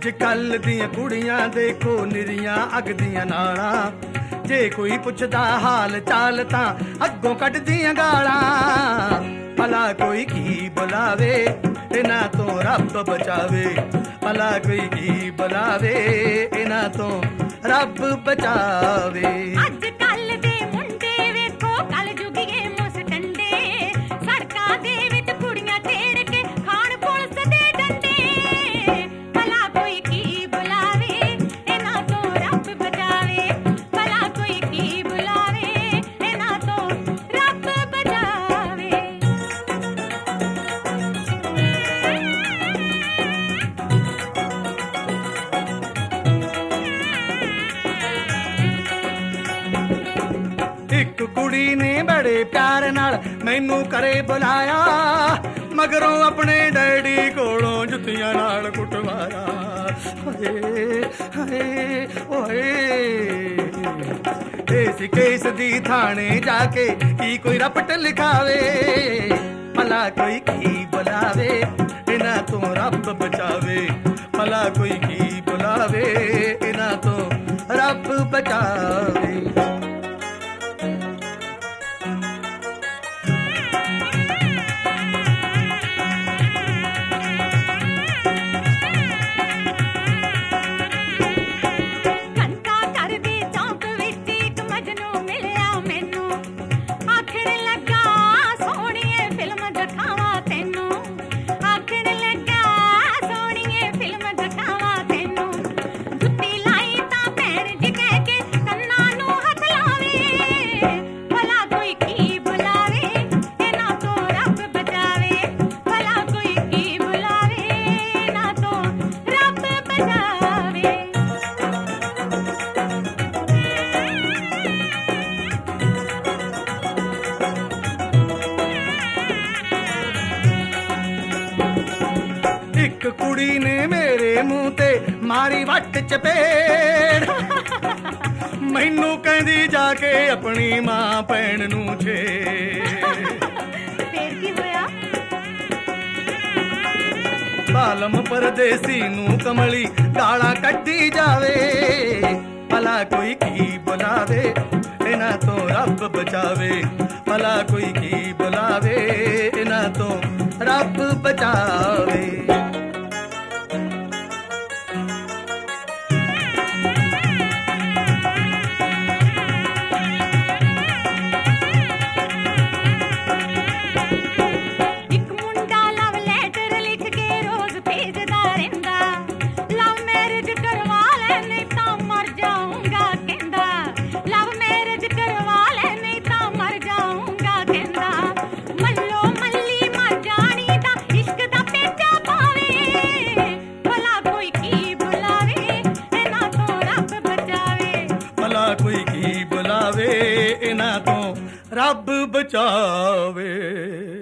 ਅੱਜ ਕੱਲ ਦੀਆਂ ਕੁੜੀਆਂ ਦੇਖੋ ਨਿਰੀਆਂ ਅੱਗ ਦੀਆਂ ਨਾਲਾਂ ਜੇ ਕੋਈ ਪੁੱਛਦਾ ਹਾਲ ਚਾਲ ਤਾਂ ਅੱਗੋਂ ਕੱਢਦੀਆਂ ਗਾਲਾਂ ਭਲਾ ਕੋਈ ਕੀ ਬੁਲਾਵੇ ਇਹਨਾਂ ਤੋਂ ਰੱਬ ਬਚਾਵੇ ਭਲਾ ਕੋਈ ਕੀ ਬੁਲਾਵੇ ਇਹਨਾਂ ਤੋਂ ਰੱਬ ਬਚਾਵੇ ਅੱਜ ਕੱਲ ਦੇ ਮੁੰਡੇ ਵੇਖੋ ਕਲ ਜੁਗੀਏ ਮੁਸਟੰਡੇ ਸੜਕਾਂ ਦੇ ਵਿੱਚ ਕੁੜੀਆਂ ਛੇੜ ਕੇ ਖਾਣ ਪੁਲਿਸ ਦੇ ਡੰਡੇ ਭਲਾ ਕੋਈ ਕੀ ਬੁਲਾਵੇ ਇਹਨਾਂ ਤੋਂ ਰੱਬ ਬਚਾਵੇ ਭਲਾ ਕੋਈ ਕੀ ਬੁਲਾਵੇ ਇਹਨਾਂ ਤੋਂ ਰੱਬ ਬਚਾਵੇ ਇੱਕ ਕੁੜੀ ਨੇ ਬੜੇ ਪਿਆਰ ਨਾਲ ਮੈਨੂੰ ਘਰੇ ਬੁਲਾਇਆ ਮਗਰੋਂ ਆਪਣੇ ਡੈਡੀ ਕੋਲੋਂ ਜੁੱਤੀਆਂ ਨਾਲ ਕੁੱਟਵਾਇਆ ਹਾਏ ਹਾਏ ਓਏ ਇਸ ਕੇਸ ਦੀ ਥਾਣੇ ਜਾ ਕੇ ਕੀ ਕੋਈ ਰਪਟ ਲਿਖਾਵੇ ਭਲਾ ਕੋਈ ਕੀ ਬੁਲਾਵੇ ਇਹਨਾਂ ਤੋਂ ਰੱਬ ਬਚਾਵੇ ਭਲਾ ਕੋਈ ਕੀ ਬੁਲਾਵੇ ਇਹਨਾਂ ਤੋਂ ਰੱਬ ਬਚਾਵੇ ਇੱਕ ਕੁੜੀ ਨੇ ਮੇਰੇ ਮੂੰਹ ਤੇ ਮਾਰੀ ਵੱਟ ਚਪੇੜ ਮੈਨੂੰ ਕਹਿੰਦੀ ਜਾ ਕੇ ਆਪਣੀ ਮਾਂ ਭੈਣ ਨੂੰ ਛੇੜ ਫੇਰ ਕੀ ਹੋਇਆ ਬਾਲਮ ਪਰਦੇਸੀ ਨੂੰ ਕਮਲੀ ਗਾਲਾਂ ਕੱਢੀ ਜਾਵੇ ਭਲਾ ਕੋਈ ਕੀ ਬੁਲਾਵੇ ਇਹਨਾਂ ਤੋਂ ਰੱਬ ਬਚਾਵੇ ਭਲਾ ਕੋਈ ਕੀ ਬੁਲਾਵੇ ਇਹਨਾਂ ਤੋਂ ਰੱਬ ਬਚਾਵੇ ਕੋਈ ਕੀ ਬੁਲਾਵੇ ਇਹਨਾਂ ਤੋਂ ਰੱਬ ਬਚਾਵੇ।